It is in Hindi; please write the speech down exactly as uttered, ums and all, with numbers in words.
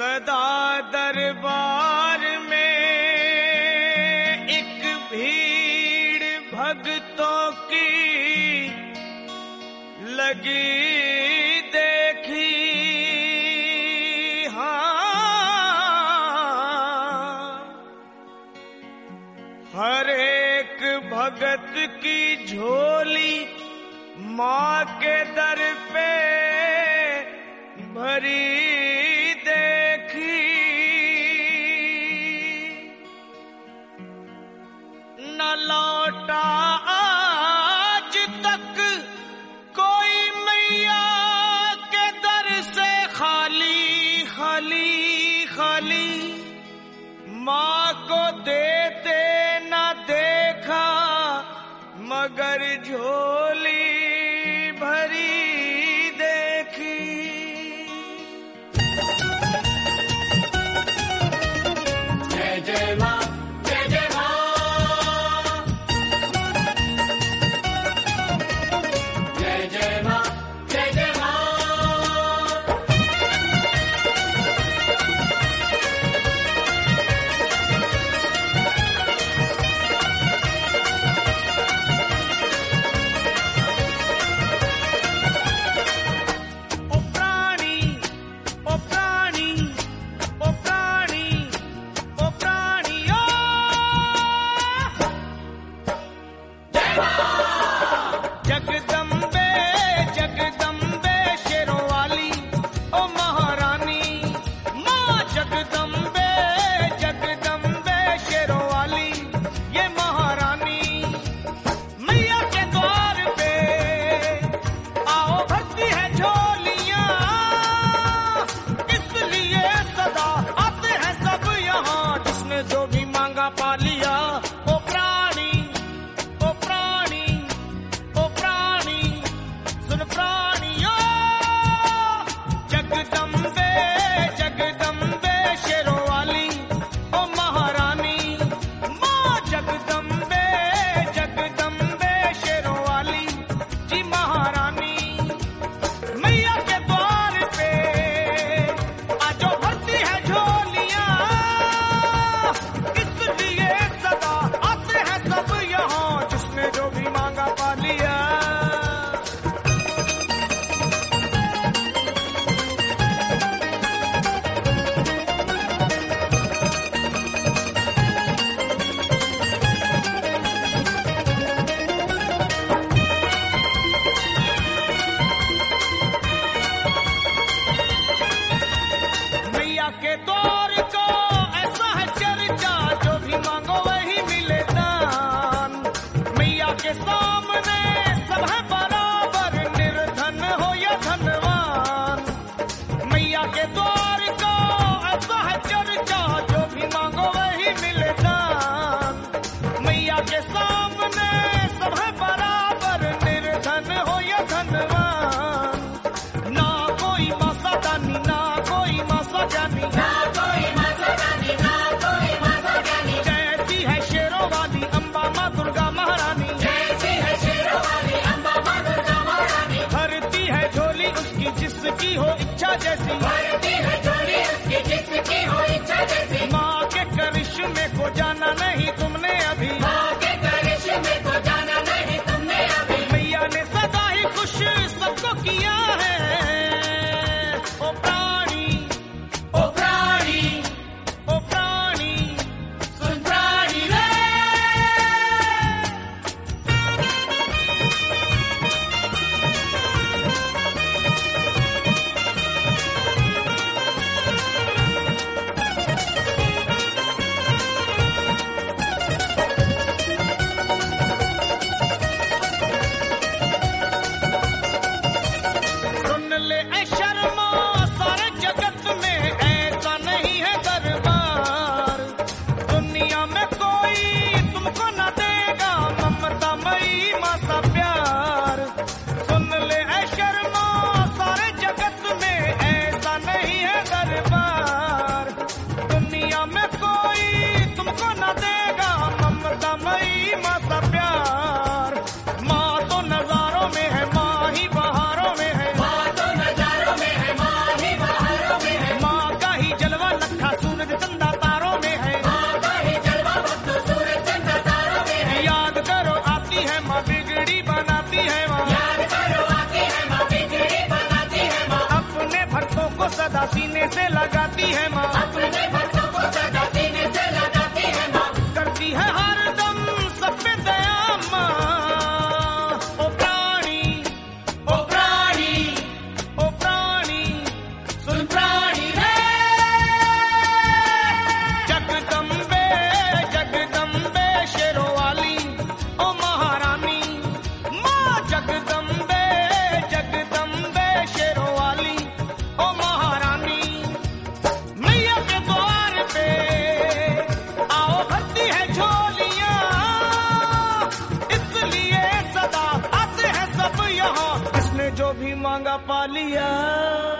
सदा दरबार में एक भीड़ भक्तों की लगी देखी। हाँ, हर एक भगत की झोली माँ के दर पे भरी देखी। न लौटा आज तक कोई मैया के दर से खाली खाली खाली। माँ को देते न देखा मगर झोली भरी देखी। जय जय माँ, जय जय माँ, जय जय माँ, जय जय माँ। जगदम्बे जगदम्बे शेरों वाली ओ महारानी। माँ जगदम्बे जगदम्बे शेरों वाली ये महारानी। मैया के द्वार पे आओ भरती है झोलियाँ, इसलिए सदा आते हैं सब यहाँ। जिसने जो भी मांगा पा लिया। ओ प्राणी ओ प्राणी ओ प्राणी सुन प्राणियों। जगदम्बे जगदम्बे शेरों वाली ओ महारानी। माँ जगदम्बे जगदम्बे शेरों वाली जी महारानी। मैया के द्वार पे आजो भरती है झोलियाँ, इसलिए सदा आते हैं सब यहाँ। जिसने जो भी मांगा पा लिया। मैया के द्वार को ऐसा है चर्चा, जो भी मांगो वही मिले दान। मैया के सामने सब है बराबर, निर्धन हो या धनवान। मैया के द्वार को ऐसा है चर्चा, जो भी मांगो वही मिले दान। मैया के सामने सब है बराबर, निर्धन हो या धनवान। ना कोई मासा दानी ना कोई मासा जानी, ना कोई माता रानी, ना कोई माता रानी। जैसी है शेरों वाली अम्बा माँ दुर्गा महारानी। जैसी है शेरों वाली अम्बा माँ दुर्गा महारानी। भरती है झोली उसकी जिसकी हो इच्छा जैसी। भरती है झोली उसकी जिसकी हो इच्छा जैसी। माँ के करिश्मे को जाना नहीं तुमने अभी। माँ के करिश्मे को जाना नहीं तुमने अभी। मैया ने सदा ही खुश सबको किया है। ओ प्राणी ओ प्राणी ओ प्राणी सुन प्राणी रे। सुन ले ऐ शर्मा सारे जगत में ऐसा नहीं है दरबार। दुनिया में कोई तुमको न देगा ममता मई माँ सा प्यार। सुन ले ऐ शर्मा सारे जगत में ऐसा नहीं है दरबार। दुनिया में कोई तुमको न देगा ममता मई माँ सा प्यार। माँ तो नजारों में है, माँ ही बहारों में है। माँ तो नजारों में है, सीने से लगाती है माँ, अपने भक्तों को सदा सीने से लगाती है माँ, करती है हरदम सब पे दया माँ। ओ प्राणी, ओ प्राणी, ओ प्राणी, सुन प्राणी रे, जगदम्बे जगदम्बे शेरों वाली ओ महारानी माँ, जगदम्बे जगदम्बे शेरों वाली ओ महारानी। मैया के द्वार पे आओ भरती है झोलियाँ, इसलिए सदा आते हैं सब यहाँ, किसने जो भी मांगा पा लिया।